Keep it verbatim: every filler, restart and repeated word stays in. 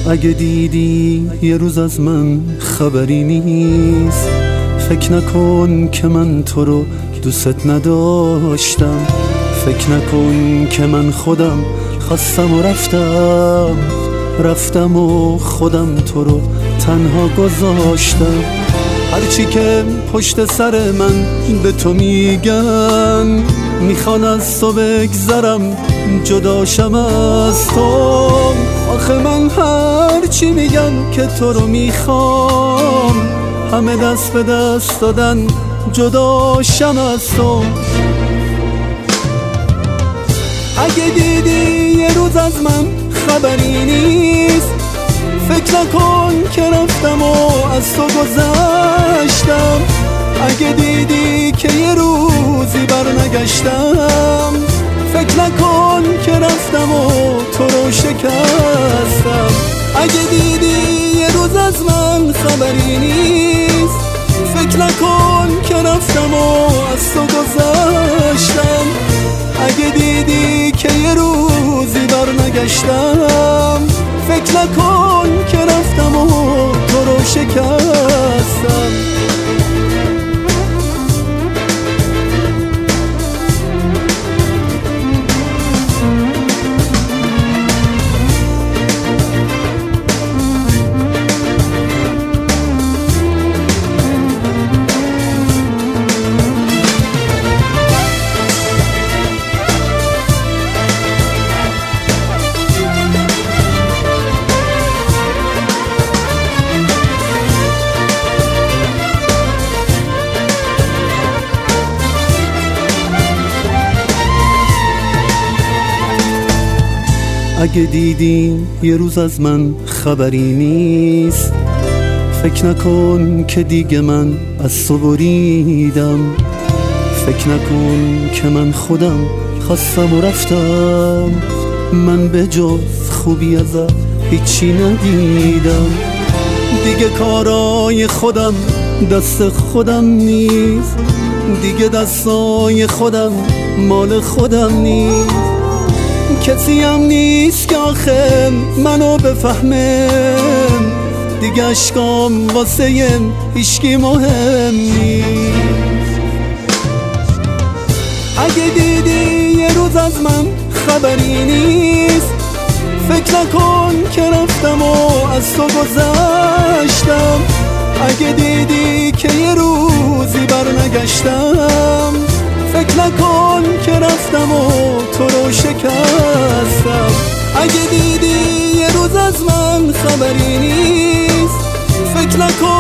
اگه دیدی یه روز از من خبری نیست، فکر نکن که من تو رو دوست نداشتم، فکر نکن که من خودم خواستم و رفتم رفتم و خودم تو رو تنها گذاشتم. هرچی که پشت سر من به تو میگن، میخوان از تو بگذرم جداشم از تو. آخه من هرچی میگم که تو رو میخوام، همه دست به دست دادن جداشم از تو. اگه دیدی یه روز از من خبری نیست، فکر نکن که رفتم و از تو گذشتم. اگه دیدی که یه روزی برنگشتم، فکر نکن که رفتم و تو رو شکستم. اگه دیدی یه روز از من خبری نیست، فکر نکن که رفتم و از تو گذشتم. اگه دیدی که یه روزی برنگشتم، فکر نکن که رفتم و تو رو شکستم. اگه دیدی یه روز از من خبری نیست، فکر نکن که دیگه من از تو بریدم، فکر نکن که من خودم خواستم و رفتم. من به جز خوبی ازت هیچی ندیدم، دیگه کارای خودم دست خودم نیست، دیگه دستای خودم مال خودم نیست. کسی هم نیست که آخه منو بفهمه، دیگه اشکام واسه هیچکی مهم نیست. اگه دیدی یه روز از من خبری نیست، فکر نکن که رفتم و از تو گذشتم. اگه دیدی که یه روزی برنگشتم، فکر نکن که رفتم و تو رو شکستم. اگه دیدی یه روز از من خبری نیست، فکر نکن